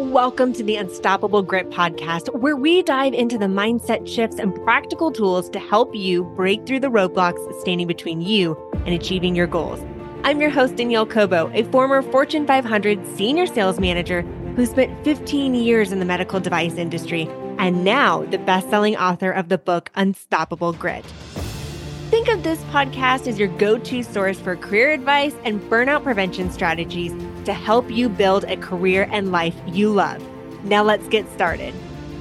Welcome to the Unstoppable Grit podcast, where we dive into the mindset shifts and practical tools to help you break through the roadblocks standing between you and achieving your goals. I'm your host, Danielle Cobo, a former Fortune 500 senior sales manager who spent 15 years in the medical device industry and now the best-selling author of the book Unstoppable Grit. Think of this podcast as your go-to source for career advice and burnout prevention strategies to help you build a career and life you love. Now let's get started.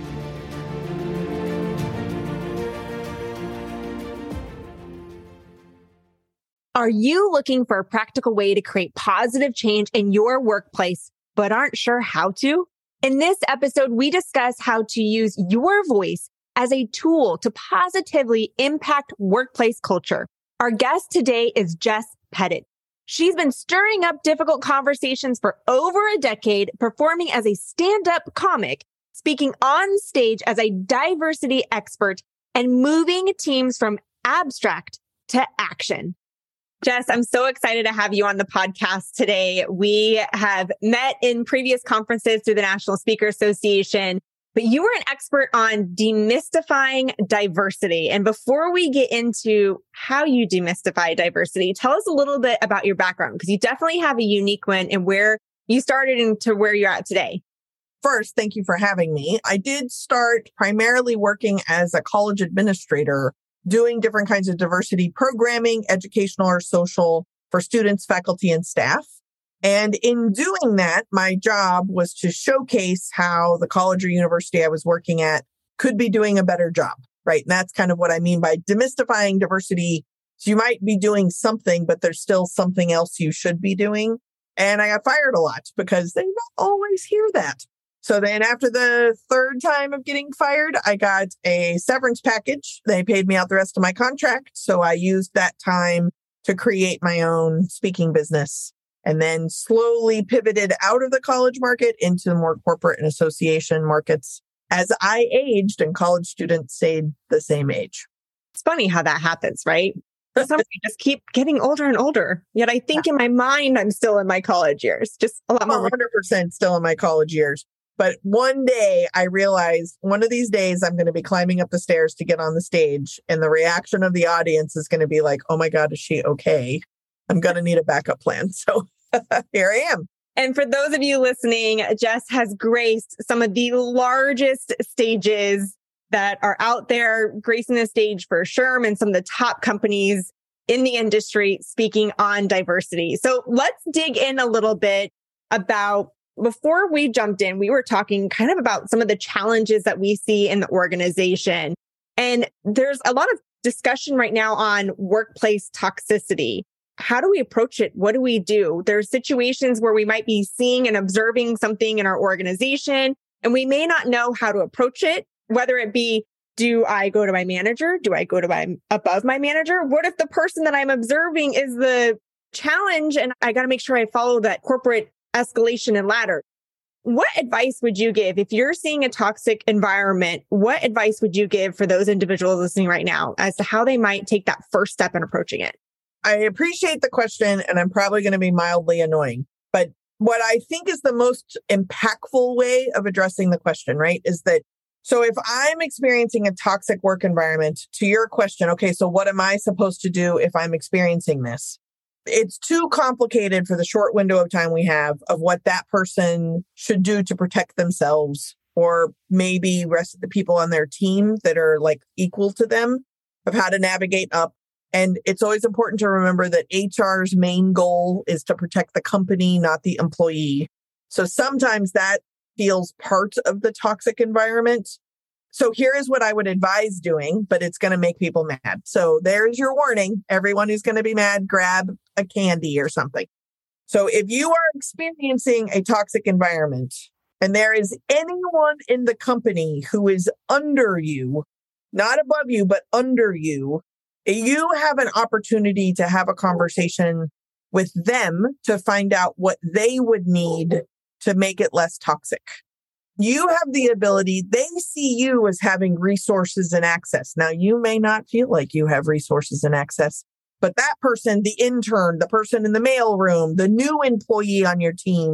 Are you looking for a practical way to create positive change in your workplace, but aren't sure how to? In this episode, we discuss how to use your voice as a tool to positively impact workplace culture. Our guest today is Jess Pettit. She's been stirring up difficult conversations for over a decade, performing as a stand-up comic, speaking on stage as a diversity expert, and moving teams from abstract to action. Jess, I'm so excited to have you on the podcast today. We have met in previous conferences through the National Speaker Association, but you were an expert on demystifying diversity. And before we get into how you demystify diversity, tell us a little bit about your background, because you definitely have a unique one and where you started and to where you're at today. First, thank you for having me. I did start primarily working as a college administrator, doing different kinds of diversity programming, educational or social, for students, faculty, and staff. And in doing that, my job was to showcase how the college or university I was working at could be doing a better job, right? And that's kind of what I mean by demystifying diversity. So you might be doing something, but there's still something else you should be doing. And I got fired a lot because they don't always hear that. So then after the third time of getting fired, I got a severance package. They paid me out the rest of my contract. So I used that time to create my own speaking business, and then slowly pivoted out of the college market into more corporate and association markets as I aged and college students stayed the same age. It's funny how that happens, right? Somebody just keep getting older and older. Yet I think in my mind, I'm still in my college years, just a lot more. 100% still in my college years. But one day I realized one of these days I'm going to be climbing up the stairs to get on the stage, and the reaction of the audience is going to be like, oh my God, is she okay? I'm going to need a backup plan. So here I am. And for those of you listening, Jess has graced some of the largest stages that are out there, gracing the stage for SHRM and some of the top companies in the industry speaking on diversity. So let's dig in a little bit about, before we jumped in, we were talking kind of about some of the challenges that we see in the organization. And there's a lot of discussion right now on workplace toxicity. How do we approach it? What do we do? There's situations where we might be seeing and observing something in our organization, and we may not know how to approach it, whether it be, do I go to my manager? Do I go to above my manager? What if the person that I'm observing is the challenge and I got to make sure I follow that corporate escalation and ladder? What advice would you give if you're seeing a toxic environment? What advice would you give for those individuals listening right now as to how they might take that first step in approaching it? I appreciate the question, and I'm probably going to be mildly annoying. But what I think is the most impactful way of addressing the question, right, is that, so if I'm experiencing a toxic work environment, to your question, okay, so what am I supposed to do if I'm experiencing this? It's too complicated for the short window of time we have of what that person should do to protect themselves, or maybe rest of the people on their team that are like equal to them, of how to navigate up. And it's always important to remember that HR's main goal is to protect the company, not the employee. So sometimes that feels part of the toxic environment. So here is what I would advise doing, but it's going to make people mad. So there's your warning. Everyone who's going to be mad, grab a candy or something. So if you are experiencing a toxic environment and there is anyone in the company who is under you, not above you, but under you, you have an opportunity to have a conversation with them to find out what they would need to make it less toxic. You have the ability, they see you as having resources and access. Now, you may not feel like you have resources and access, but that person, the intern, the person in the mailroom, the new employee on your team,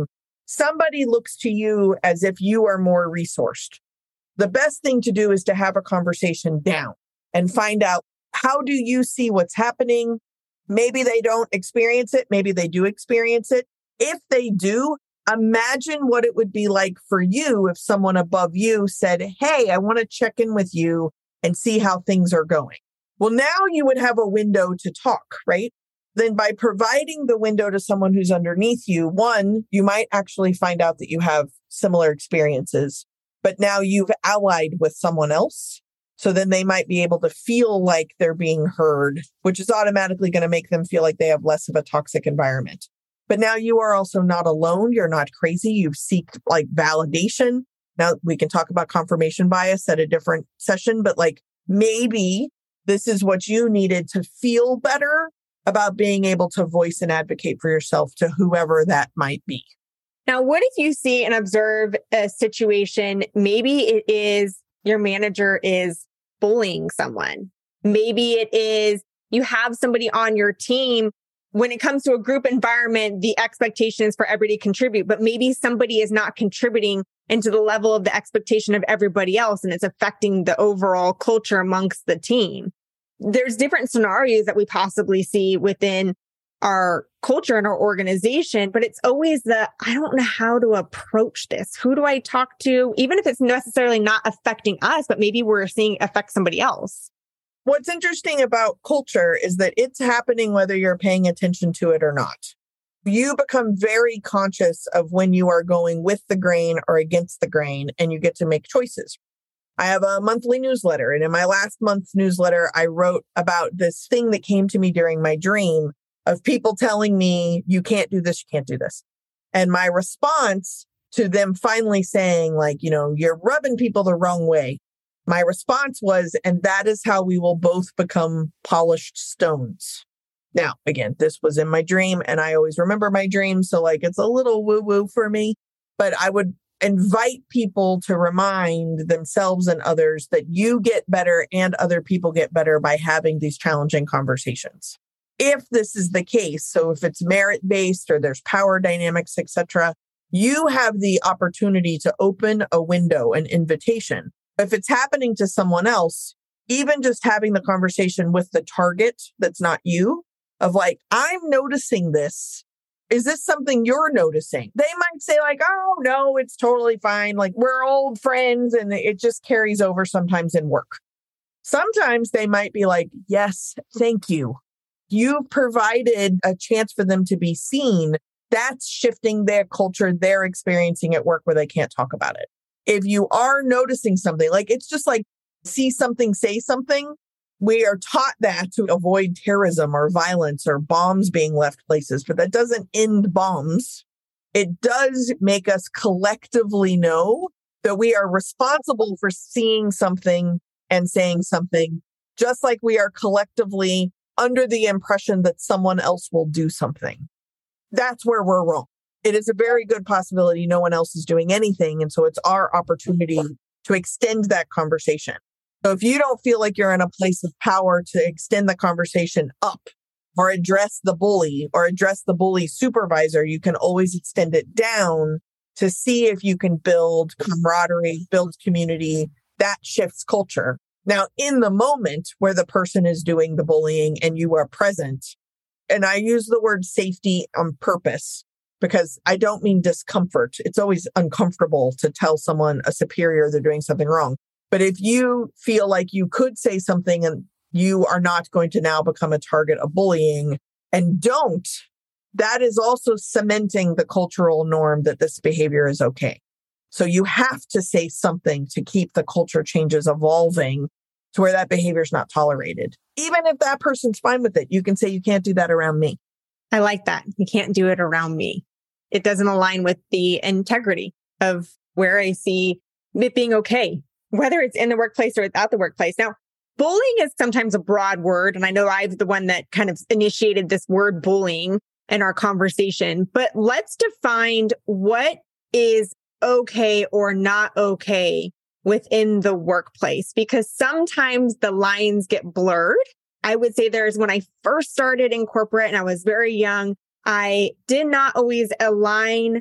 somebody looks to you as if you are more resourced. The best thing to do is to have a conversation down and find out, how do you see what's happening? Maybe they don't experience it. Maybe they do experience it. If they do, imagine what it would be like for you if someone above you said, hey, I want to check in with you and see how things are going. Well, now you would have a window to talk, right? Then by providing the window to someone who's underneath you, one, you might actually find out that you have similar experiences, but now you've allied with someone else. So then they might be able to feel like they're being heard, which is automatically going to make them feel like they have less of a toxic environment. But now you are also not alone. You're not crazy. You seek like validation. Now we can talk about confirmation bias at a different session, but like maybe this is what you needed to feel better about being able to voice and advocate for yourself to whoever that might be. Now, what if you see and observe a situation? Maybe it is your manager is bullying someone. Maybe it is you have somebody on your team. When it comes to a group environment, the expectation is for everybody to contribute, but maybe somebody is not contributing into the level of the expectation of everybody else, and it's affecting the overall culture amongst the team. There's different scenarios that we possibly see within our culture and our organization, but it's always I don't know how to approach this. Who do I talk to? Even if it's necessarily not affecting us, but maybe we're seeing it affect somebody else. What's interesting about culture is that it's happening whether you're paying attention to it or not. You become very conscious of when you are going with the grain or against the grain, and you get to make choices. I have a monthly newsletter, and in my last month's newsletter, I wrote about this thing that came to me during my dream of people telling me, you can't do this, you can't do this. And my response to them finally saying, like, you're rubbing people the wrong way. My response was, and that is how we will both become polished stones. Now, again, this was in my dream, and I always remember my dreams. So like, it's a little woo-woo for me, but I would invite people to remind themselves and others that you get better and other people get better by having these challenging conversations. If this is the case, so if it's merit-based or there's power dynamics, etc., you have the opportunity to open a window, an invitation. If it's happening to someone else, even just having the conversation with the target that's not you, of like, I'm noticing this. Is this something you're noticing? They might say like, oh, no, it's totally fine. Like, we're old friends, and it just carries over sometimes in work. Sometimes they might be like, yes, thank you. You've provided a chance for them to be seen. That's shifting their culture they're experiencing at work where they can't talk about it. If you are noticing something, like it's just like see something, say something. We are taught that to avoid terrorism or violence or bombs being left places, but that doesn't end bombs. It does make us collectively know that we are responsible for seeing something and saying something, just like we are collectively under the impression that someone else will do something. That's where we're wrong. It is a very good possibility no one else is doing anything. And so it's our opportunity to extend that conversation. So if you don't feel like you're in a place of power to extend the conversation up or address the bully or address the bully supervisor, you can always extend it down to see if you can build camaraderie, build community. That shifts culture. Now, in the moment where the person is doing the bullying and you are present, and I use the word safety on purpose because I don't mean discomfort. It's always uncomfortable to tell someone, a superior, they're doing something wrong. But if you feel like you could say something and you are not going to now become a target of bullying and don't, that is also cementing the cultural norm that this behavior is okay. So you have to say something to keep the culture changes evolving to where that behavior is not tolerated. Even if that person's fine with it, you can say, you can't do that around me. I like that. You can't do it around me. It doesn't align with the integrity of where I see it being okay, whether it's in the workplace or without the workplace. Now, bullying is sometimes a broad word, and I know I'm the one that kind of initiated this word bullying in our conversation, but let's define what is okay or not okay within the workplace, because sometimes the lines get blurred. I would say when I first started in corporate and I was very young, I did not always align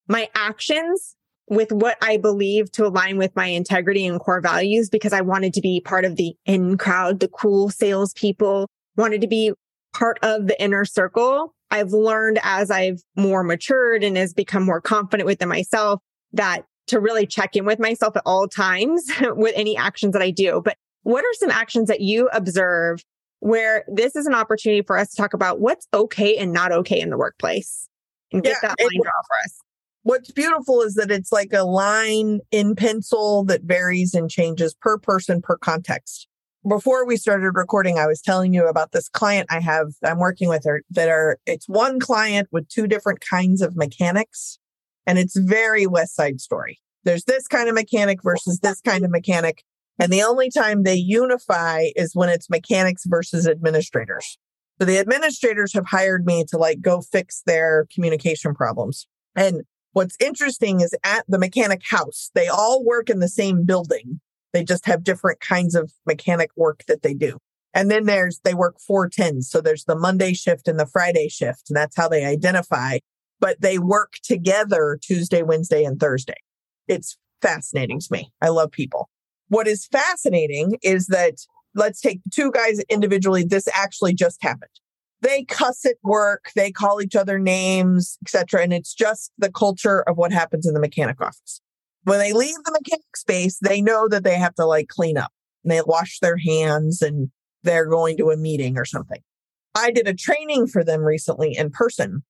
my actions with what I believe to align with my integrity and core values, because I wanted to be part of the in crowd, the cool salespeople, wanted to be part of the inner circle. I've learned as I've more matured and has become more confident within myself that to really check in with myself at all times with any actions that I do. But what are some actions that you observe where this is an opportunity for us to talk about what's okay and not okay in the workplace and get that line draw for us? What's beautiful is that it's like a line in pencil that varies and changes per person, per context. Before we started recording, I was telling you about this client I'm working with her it's one client with two different kinds of mechanics. And it's very West Side Story. There's this kind of mechanic versus this kind of mechanic. And the only time they unify is when it's mechanics versus administrators. So the administrators have hired me to go fix their communication problems. And what's interesting is at the mechanic house, they all work in the same building. They just have different kinds of mechanic work that they do. And then they work 4/10s. So there's the Monday shift and the Friday shift. And that's how they identify. But they work together Tuesday, Wednesday, and Thursday. It's fascinating to me. I love people. What is fascinating is that let's take two guys individually. This actually just happened. They cuss at work. They call each other names, etc. And it's just the culture of what happens in the mechanic office. When they leave the mechanic space, they know that they have to clean up. And they wash their hands and they're going to a meeting or something. I did a training for them recently in person.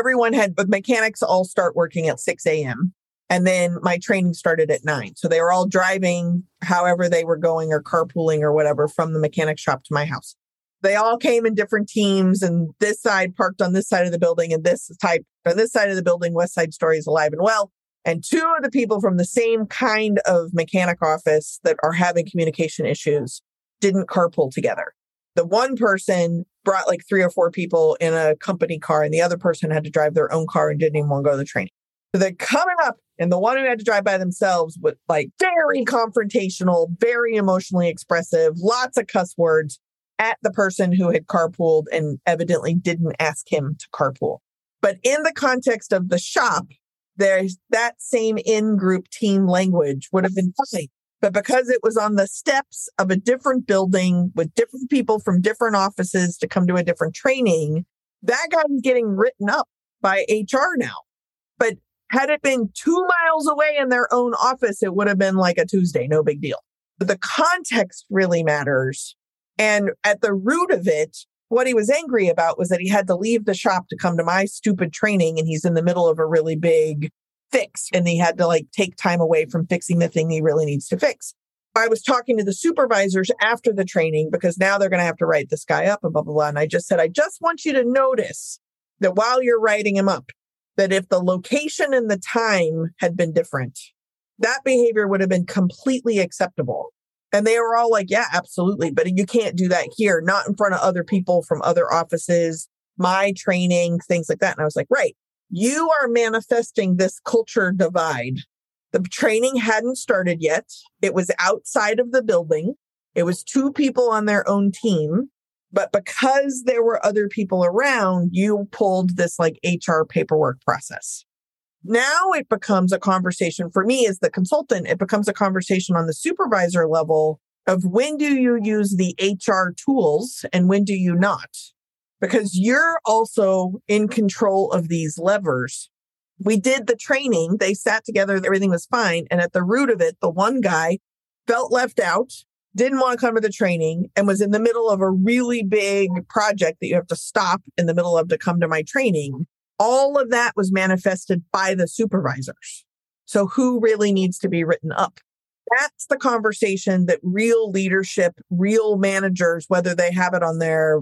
But mechanics all start working at 6 a.m. And then my training started at 9. So they were all driving however they were going or carpooling or whatever from the mechanic shop to my house. They all came in different teams, and this side parked on this side of the building, and this side of the building, West Side Story is alive and well. And two of the people from the same kind of mechanic office that are having communication issues didn't carpool together. The one person brought 3 or 4 people in a company car, and the other person had to drive their own car and didn't even want to go to the training. So they're coming up, and the one who had to drive by themselves was very confrontational, very emotionally expressive, lots of cuss words at the person who had carpooled and evidently didn't ask him to carpool. But in the context of the shop, there's that same in-group team language would have been fine. But because it was on the steps of a different building with different people from different offices to come to a different training, that guy was getting written up by HR now. But had it been 2 miles away in their own office, it would have been a Tuesday, no big deal. But the context really matters. And at the root of it, what he was angry about was that he had to leave the shop to come to my stupid training, and he's in the middle of a really big fix, and he had to take time away from fixing the thing he really needs to fix. I was talking to the supervisors after the training because now they're going to have to write this guy up and blah, blah, blah. And I just said, I just want you to notice that while you're writing him up, that if the location and the time had been different, that behavior would have been completely acceptable. And they were all like, yeah, absolutely. But you can't do that here, not in front of other people from other offices, my training, things like that. And I was like, right, you are manifesting this culture divide. The training hadn't started yet. It was outside of the building. It was 2 people on their own team. But because there were other people around, you pulled this HR paperwork process. Now it becomes a conversation for me as the consultant. It becomes a conversation on the supervisor level of when do you use the HR tools and when do you not? Because you're also in control of these levers. We did the training. They sat together. Everything was fine. And at the root of it, the one guy felt left out, didn't want to come to the training, and was in the middle of a really big project that you have to stop in the middle of to come to my training. All of that was manifested by the supervisors. So who really needs to be written up? That's the conversation that real leadership, real managers, whether they have it on their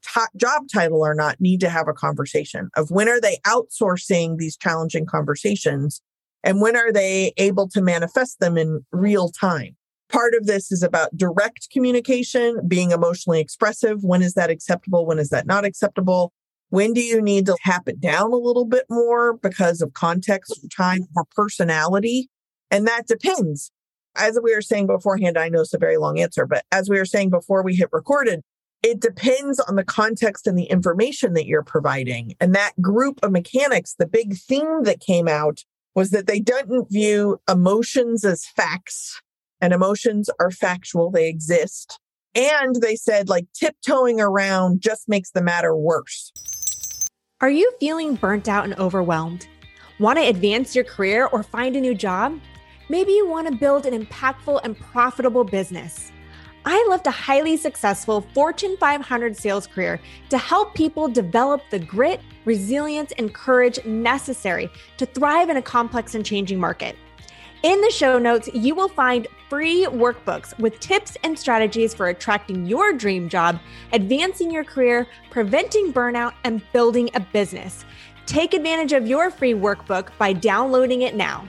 job title or not, need to have a conversation of when are they outsourcing these challenging conversations and when are they able to manifest them in real time. Part of this is about direct communication, being emotionally expressive. When is that acceptable? When is that not acceptable? When do you need to tap it down a little bit more because of context, or time, or personality? And that depends. As we were saying beforehand, I know it's a very long answer, but as we were saying before we hit recorded, it depends on the context and the information that you're providing. And that group of mechanics, the big theme that came out was that they didn't view emotions as facts, and emotions are factual, they exist. And they said like tiptoeing around just makes the matter worse. Are you feeling burnt out and overwhelmed? Want to advance your career or find a new job? Maybe you want to build an impactful and profitable business. I left a highly successful Fortune 500 sales career to help people develop the grit, resilience, and courage necessary to thrive in a complex and changing market. In the show notes, you will find free workbooks with tips and strategies for attracting your dream job, advancing your career, preventing burnout, and building a business. Take advantage of your free workbook by downloading it now.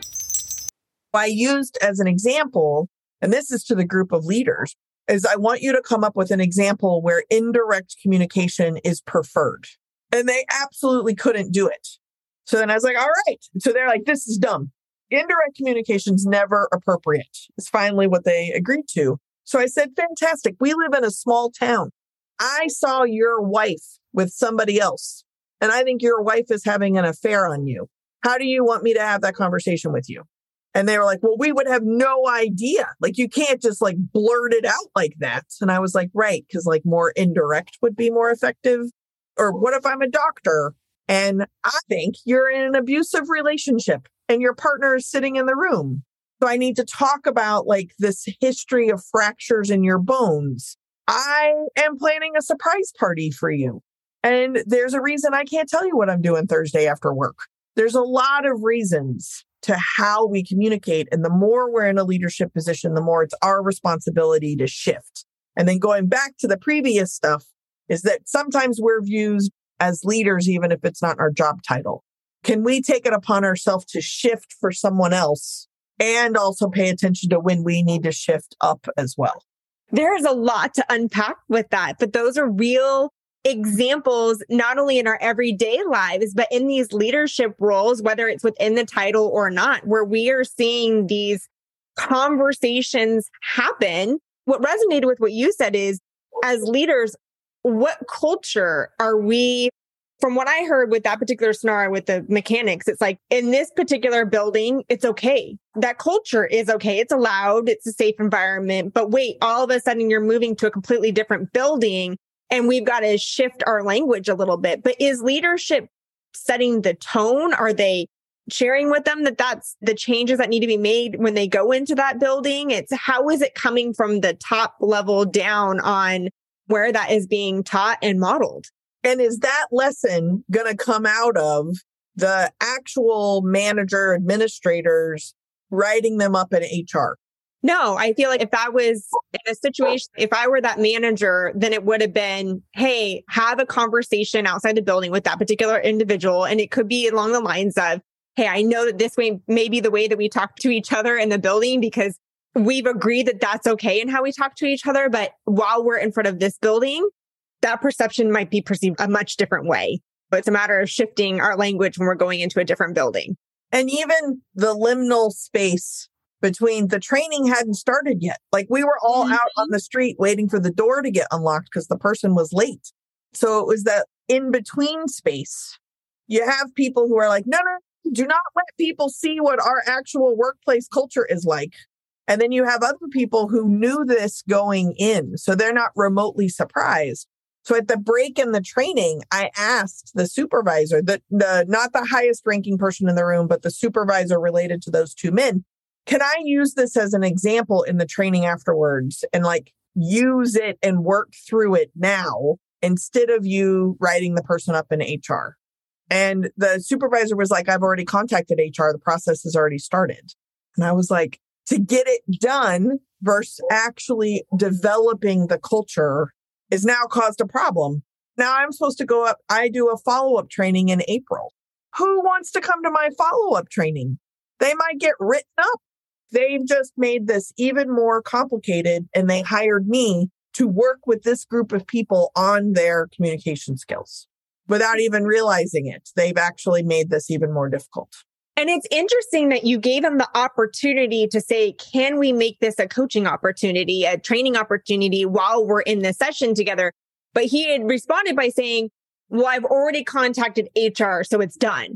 I used as an example, and this is to the group of leaders, is I want you to come up with an example where indirect communication is preferred. And they absolutely couldn't do it. So then I was like, all right. So they're like, this is dumb. Indirect communication is never appropriate. It's finally what they agreed to. So I said, fantastic. We live in a small town. I saw your wife with somebody else, and I think your wife is having an affair on you. How do you want me to have that conversation with you? And they were like, well, we would have no idea. Like, you can't just like blurt it out like that. And I was like, right, because like more indirect would be more effective. Or what if I'm a doctor and I think you're in an abusive relationship and your partner is sitting in the room? So I need to talk about like this history of fractures in your bones. I am planning a surprise party for you. And there's a reason I can't tell you what I'm doing Thursday after work. There's a lot of reasons to how we communicate. And the more we're in a leadership position, the more it's our responsibility to shift. And then going back to the previous stuff is that sometimes we're viewed as leaders, even if it's not our job title. Can we take it upon ourselves to shift for someone else and also pay attention to when we need to shift up as well? There's a lot to unpack with that, but those are real examples, not only in our everyday lives, but in these leadership roles, whether it's within the title or not, where we are seeing these conversations happen. What resonated with what you said is, as leaders, what culture are we? From what I heard with that particular scenario with the mechanics, it's like in this particular building, it's okay. That culture is okay. It's allowed. It's a safe environment. But wait, all of a sudden you're moving to a completely different building and we've got to shift our language a little bit. But is leadership setting the tone? Are they sharing with them that that's the changes that need to be made when they go into that building? It's how is it coming from the top level down on where that is being taught and modeled? And is that lesson going to come out of the actual manager, administrators writing them up in HR? No, I feel like if that was in a situation, if I were that manager, then it would have been, hey, have a conversation outside the building with that particular individual. And it could be along the lines of, hey, I know that this way may be the way that we talk to each other in the building because we've agreed that that's okay in how we talk to each other. But while we're in front of this building, that perception might be perceived a much different way. But it's a matter of shifting our language when we're going into a different building. And even the liminal space between the training hadn't started yet. Like we were all out on the street waiting for the door to get unlocked because the person was late. So it was that in between space. You have people who are like, no, do not let people see what our actual workplace culture is like. And then you have other people who knew this going in, so they're not remotely surprised. So at the break in the training, I asked the supervisor, not the highest ranking person in the room, but the supervisor related to those two men, can I use this as an example in the training afterwards and like use it and work through it now instead of you writing the person up in HR? And the supervisor was like, I've already contacted HR. The process has already started. And I was like, to get it done versus actually developing the culture is now caused a problem. Now I'm supposed to go up. I do a follow-up training in April. Who wants to come to my follow-up training? They might get written up. They've just made this even more complicated and they hired me to work with this group of people on their communication skills without even realizing it. They've actually made this even more difficult. And it's interesting that you gave him the opportunity to say, can we make this a coaching opportunity, a training opportunity while we're in the session together? But he had responded by saying, well, I've already contacted HR, so it's done.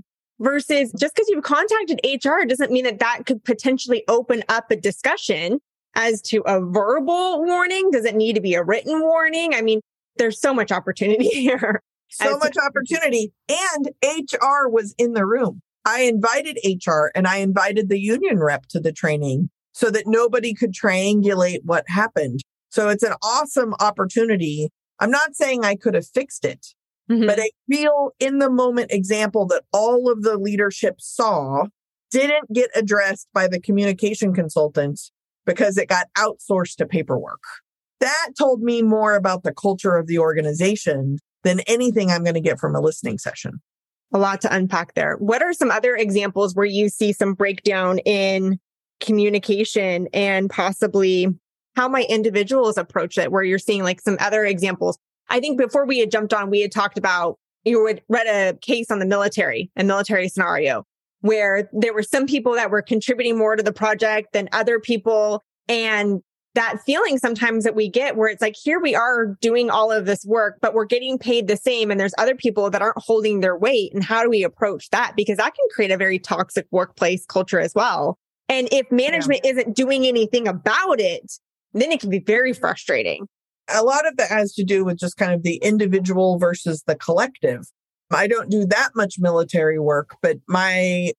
versus just because you've contacted HR doesn't mean that that could potentially open up a discussion as to a verbal warning. Does it need to be a written warning? I mean, there's so much opportunity here. So much opportunity. And HR was in the room. I invited HR and I invited the union rep to the training so that nobody could triangulate what happened. So it's an awesome opportunity. I'm not saying I could have fixed it, but a real in the moment example that all of the leadership saw didn't get addressed by the communication consultants because it got outsourced to paperwork. That told me more about the culture of the organization than anything I'm going to get from a listening session. A lot to unpack there. What are some other examples where you see some breakdown in communication and possibly how might individuals approach it, where you're seeing like some other examples? I think before we had jumped on, we had talked about, you had read a case on the military, a military scenario, where there were some people that were contributing more to the project than other people. And that feeling sometimes that we get where it's like, here we are doing all of this work, but we're getting paid the same. And there's other people that aren't holding their weight. And how do we approach that? Because that can create a very toxic workplace culture as well. And if management isn't doing anything about it, then it can be very frustrating. A lot of that has to do with just kind of the individual versus the collective. I don't do that much military work, but my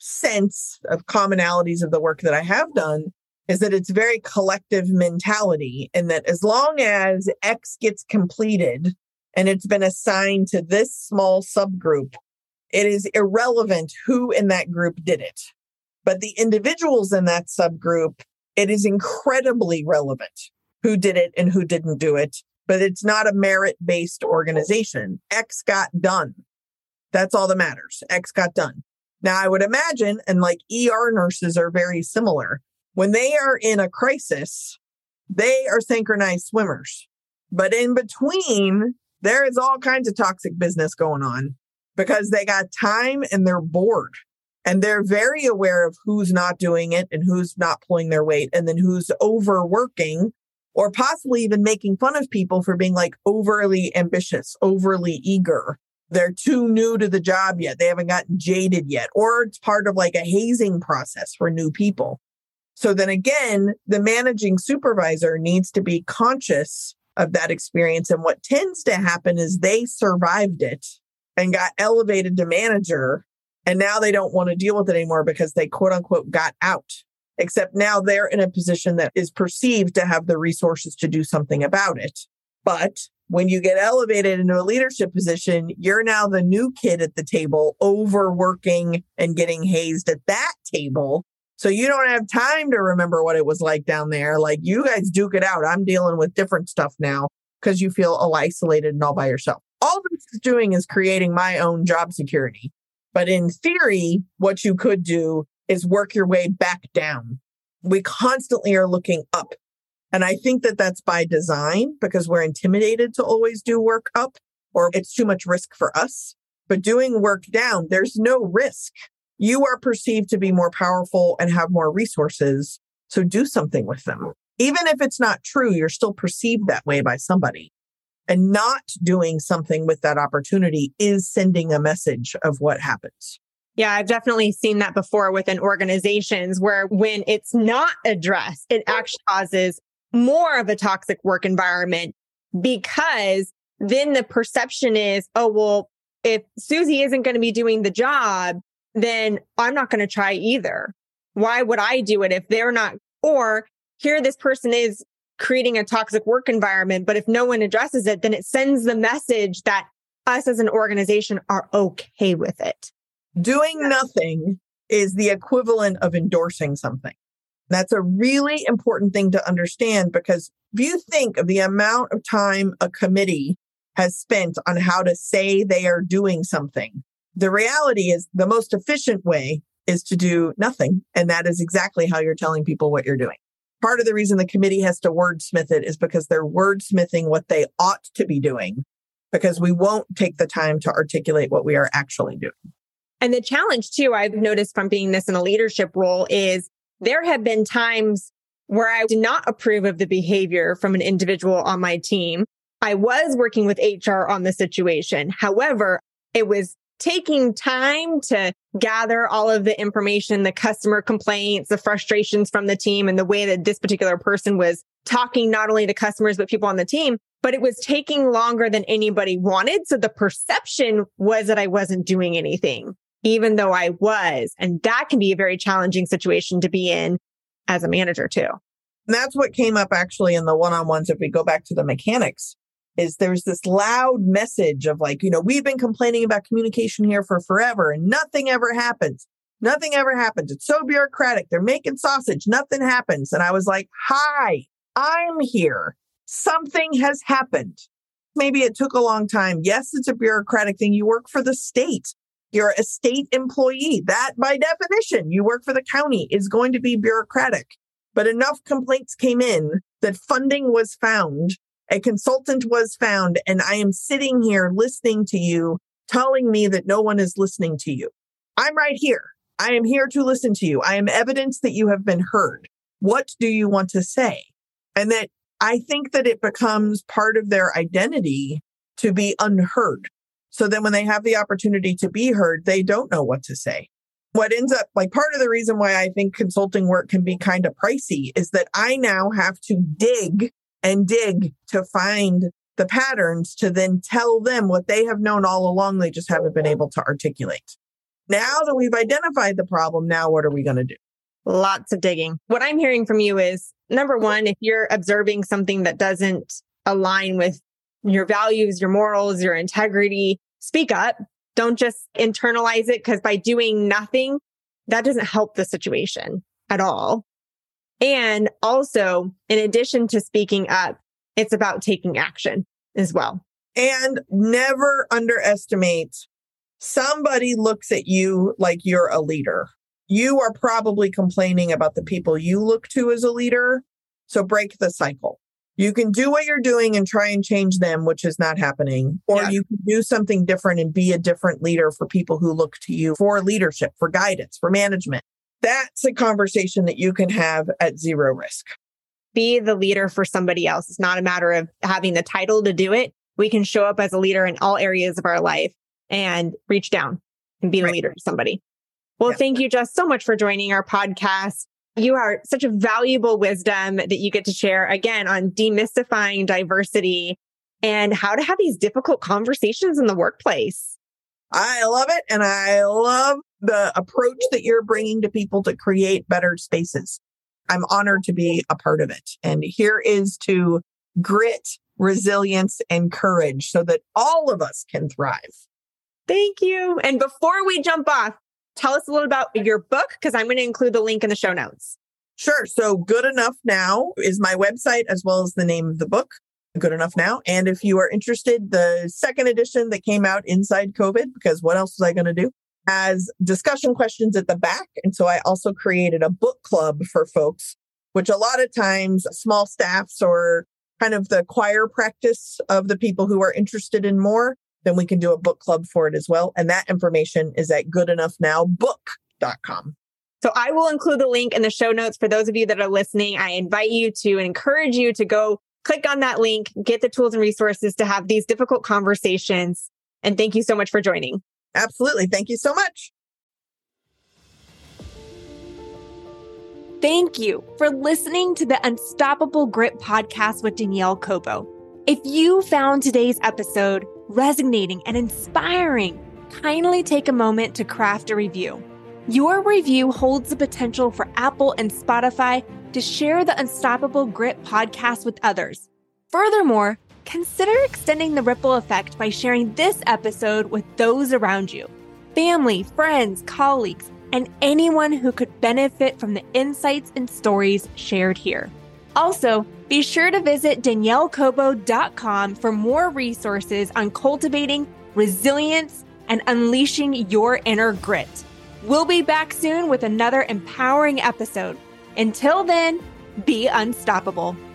sense of commonalities of the work that I have done is that it's very collective mentality, and that as long as X gets completed and it's been assigned to this small subgroup, it is irrelevant who in that group did it. But the individuals in that subgroup, it is incredibly relevant who did it and who didn't do it. But it's not a merit-based organization. X got done. That's all that matters. X got done. Now, I would imagine, and like ER nurses are very similar, when they are in a crisis, they are synchronized swimmers. But in between, there is all kinds of toxic business going on because they got time and they're bored. And they're very aware of who's not doing it and who's not pulling their weight, and then who's overworking or possibly even making fun of people for being like overly ambitious, overly eager. They're too new to the job yet. They haven't gotten jaded yet, or it's part of like a hazing process for new people. So then again, the managing supervisor needs to be conscious of that experience. And what tends to happen is they survived it and got elevated to manager. And now they don't want to deal with it anymore because they quote unquote got out. Except now they're in a position that is perceived to have the resources to do something about it. But when you get elevated into a leadership position, you're now the new kid at the table, overworking and getting hazed at that table. So you don't have time to remember what it was like down there. Like, you guys duke it out. I'm dealing with different stuff now because you feel all isolated and all by yourself. All this is doing is creating my own job security. But in theory, what you could do is work your way back down. We constantly are looking up. And I think that that's by design because we're intimidated to always do work up, or it's too much risk for us. But doing work down, there's no risk. You are perceived to be more powerful and have more resources. So do something with them. Even if it's not true, you're still perceived that way by somebody. And not doing something with that opportunity is sending a message of what happens. Yeah, I've definitely seen that before within organizations where when it's not addressed, it actually causes more of a toxic work environment because then the perception is, oh, well, if Susie isn't going to be doing the job, then I'm not going to try either. Why would I do it if they're not? Or here this person is creating a toxic work environment, but if no one addresses it, then it sends the message that us as an organization are okay with it. Doing nothing is the equivalent of endorsing something. That's a really important thing to understand because if you think of the amount of time a committee has spent on how to say they are doing something, the reality is the most efficient way is to do nothing. And that is exactly how you're telling people what you're doing. Part of the reason the committee has to wordsmith it is because they're wordsmithing what they ought to be doing, because we won't take the time to articulate what we are actually doing. And the challenge too, I've noticed from being this in a leadership role is there have been times where I did not approve of the behavior from an individual on my team. I was working with HR on the situation. However, it was taking time to gather all of the information, the customer complaints, the frustrations from the team, and the way that this particular person was talking not only to customers, but people on the team. But it was taking longer than anybody wanted. So the perception was that I wasn't doing anything, even though I was. And that can be a very challenging situation to be in as a manager too. And that's what came up actually in the one-on-ones. If we go back to the mechanics, is there's this loud message of like, we've been complaining about communication here for forever and nothing ever happens. Nothing ever happens. It's so bureaucratic. They're making sausage. Nothing happens. And I was like, hi, I'm here. Something has happened. Maybe it took a long time. Yes, it's a bureaucratic thing. You work for the state. You're a state employee. That by definition, you work for the county, is going to be bureaucratic. But enough complaints came in that funding was found. A consultant was found, and I am sitting here listening to you, telling me that no one is listening to you. I'm right here. I am here to listen to you. I am evidence that you have been heard. What do you want to say? And that I think that it becomes part of their identity to be unheard. So then when they have the opportunity to be heard, they don't know what to say. What ends up, like, part of the reason why I think consulting work can be kind of pricey is that I now have to dig and dig to find the patterns to then tell them what they have known all along. They just haven't been able to articulate. Now that we've identified the problem, now what are we going to do? Lots of digging. What I'm hearing from you is, number one, if you're observing something that doesn't align with your values, your morals, your integrity, speak up. Don't just internalize it, because by doing nothing, that doesn't help the situation at all. And also, in addition to speaking up, it's about taking action as well. And never underestimate, somebody looks at you like you're a leader. You are probably complaining about the people you look to as a leader. So break the cycle. You can do what you're doing and try and change them, which is not happening. Or you can do something different and be a different leader for people who look to you for leadership, for guidance, for management. That's a conversation that you can have at zero risk. Be the leader for somebody else. It's not a matter of having the title to do it. We can show up as a leader in all areas of our life and reach down and be the leader to somebody. Well, thank you, Jess, so much for joining our podcast. You are such a valuable wisdom that you get to share, again, on demystifying diversity and how to have these difficult conversations in the workplace. I love it. And I love the approach that you're bringing to people to create better spaces. I'm honored to be a part of it. And here is to grit, resilience, and courage so that all of us can thrive. Thank you. And before we jump off, tell us a little about your book, because I'm going to include the link in the show notes. Sure. So Good Enough Now is my website, as well as the name of the book, Good Enough Now. And if you are interested, the second edition that came out inside COVID, because what else was I going to do, has discussion questions at the back. And so I also created a book club for folks, which a lot of times small staffs or kind of the choir practice of the people who are interested in more, then we can do a book club for it as well. And that information is at goodenoughnow.book.com. So I will include the link in the show notes for those of you that are listening. I invite you to and encourage you to go click on that link, get the tools and resources to have these difficult conversations. And thank you so much for joining. Absolutely. Thank you so much. Thank you for listening to the Unstoppable Grit podcast with Danielle Cobo. If you found today's episode resonating and inspiring, kindly take a moment to craft a review. Your review holds the potential for Apple and Spotify to share the Unstoppable Grit podcast with others. Furthermore, consider extending the ripple effect by sharing this episode with those around you, family, friends, colleagues, and anyone who could benefit from the insights and stories shared here. Also, be sure to visit daniellecobo.com for more resources on cultivating resilience and unleashing your inner grit. We'll be back soon with another empowering episode. Until then, be unstoppable.